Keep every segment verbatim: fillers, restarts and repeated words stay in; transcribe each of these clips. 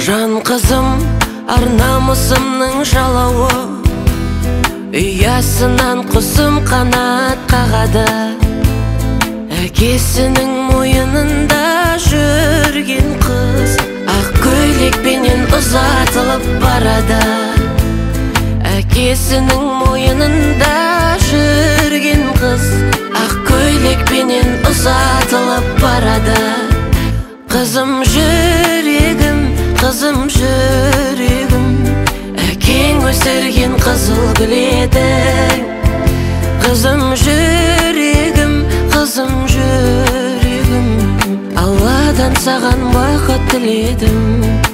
Жан қызым, ар намысымның жалауы, ұясынан құсым қанат қағады. Әкесінің мойынында жүрген қыз ақ көйлекпенен ұзатылып барады. Әкесінің мойынында жүрген қыз ақ көйлекпенен ұзатылып барады. Қызым жүрегім, қызым жүрегім, әкең өсірген қызыл гүл едің. Қызым жүрегім, қызым жүрегім, Алладан саған бақыт тіледім.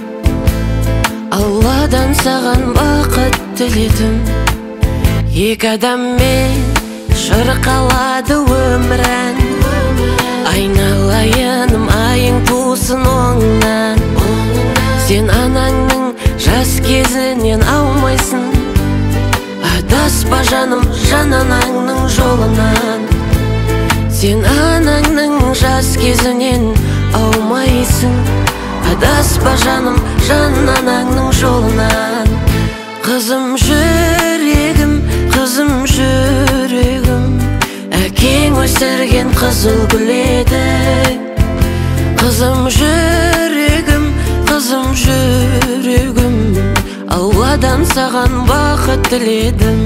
Алладан саған бақыт тіледім. Екі адаммен шырқалады өмірін, айналайыным айың тусын оңнан. Сен анаңның жас кезінен аумайсың, адаспа жаным жан анаңның жолынан. Сен анаңның жас кезінен аумайсың, адаспа жаным жан анаңның жолынан. Қызым жүрегім, қызым жүрегім, әкең өсірген қызыл гүл едің. Қызым жүрегім, қызым жүрегім, Алладан саған бақыт тіледім.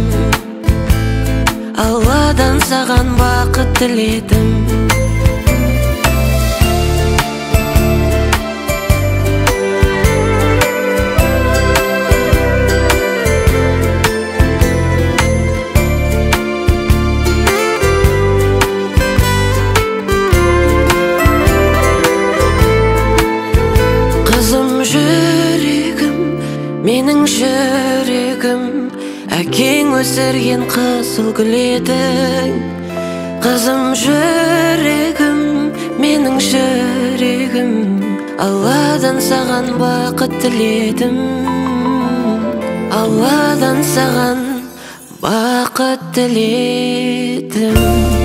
Алладан саған бақыт тіледім. Менің жүрегім, әкең өсірген қызыл гүл едің. Қызым жүрегім, менің жүрегім, Алладан саған бақыт тіледім. Алладан саған бақыт тіледім.